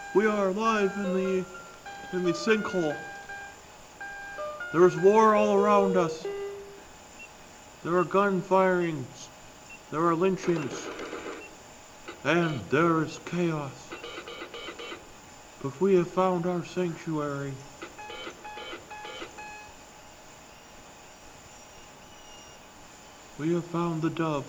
We are alive in the sinkhole. There is war all around us. There are gun firings. There are lynchings. And there is chaos. But we have found our sanctuary. We have found the dove.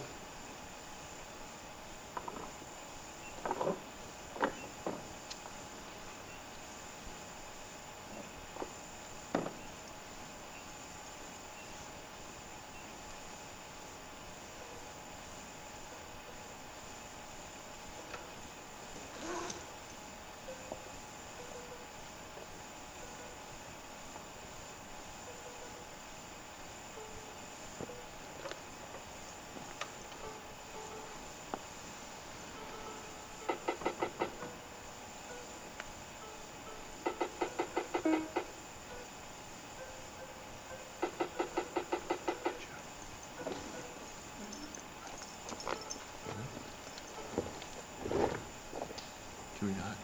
Can we not?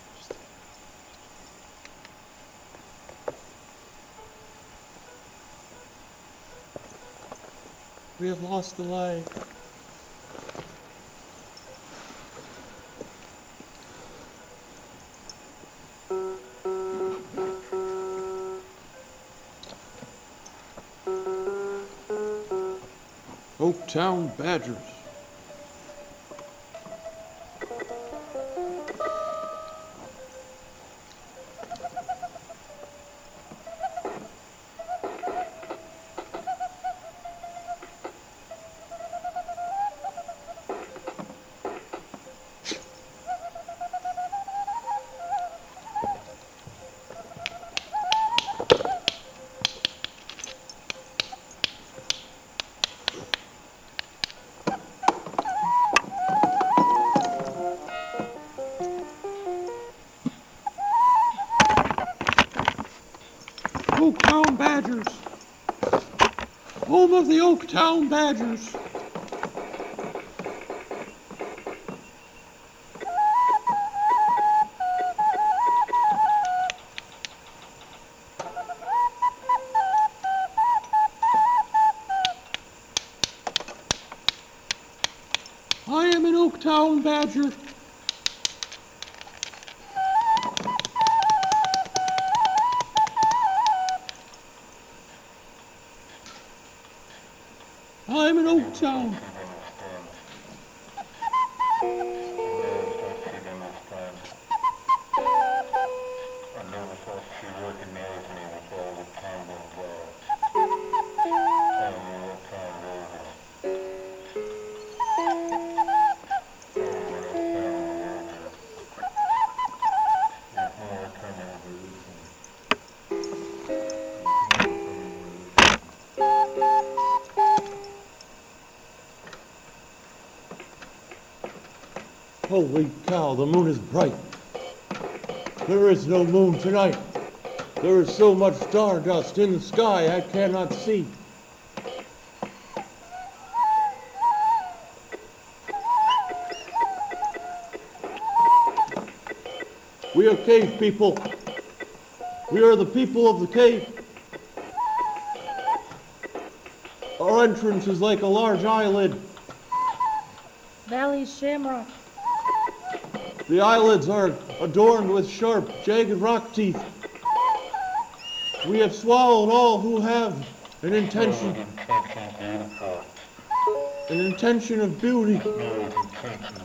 We have lost the light. Oaktown Badgers. Oaktown Badgers. Home of the Oaktown Badgers. I am an Oaktown Badger. I'm in Oaktown. Holy cow, the moon is bright. There is no moon tonight. There is so much stardust in the sky I cannot see. We are cave people. We are the people of the cave. Our entrance is like a large eyelid. Valley Shamrock. The eyelids are adorned with sharp, jagged rock teeth. We have swallowed all who have an intention of beauty.